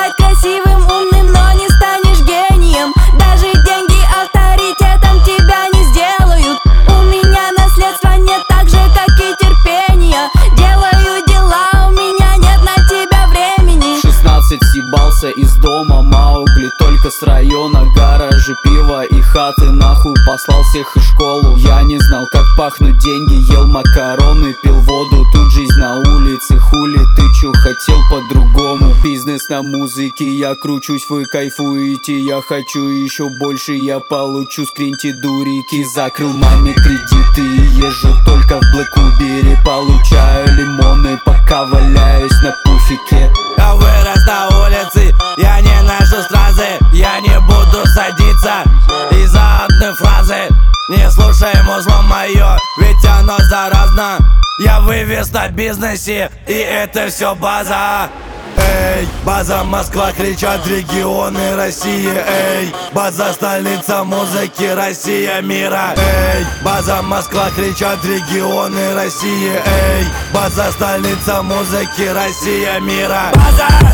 стать красивым, умным, но не станешь гением. Даже деньги авторитетом тебя не сделают. У меня наследства нет так же, как и терпения. Делаю дела, у меня нет на тебя времени. 16 съебался из дома Маугли, только с района. Гаражи, пиво и хаты, нахуй послал всех и школу. Я не знал, как пахнут деньги, ел макароны, пил воду. Тут жизнь на улице, хули ты чё хотел по-другому? Бизнес на музыке, я кручусь, вы кайфуете. Я хочу еще больше, я получу, скриньте дурики. Закрыл маме кредиты и езжу только в Блэк Убере. Получаю лимоны, пока валяюсь на пуфике. Я вырос на улице, я не ношу стразы. Я не буду садиться из-за одной фразы. Не слушай музло мое, ведь оно заразно. Я вывез на бизнесе, и это все база. Эй, база Москва, кричат регионы России. Эй, база столица музыки, Россия мира. Эй, база Москва, кричат регионы России. Эй, база столица музыки, Россия мира. База!